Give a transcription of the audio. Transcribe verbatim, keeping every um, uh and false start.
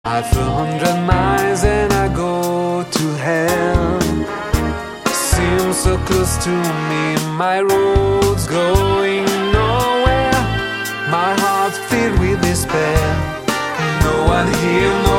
Half a hundred miles and I go to hell. Seems so close to me, my road's going nowhere. My heart filled with despair. No one here, no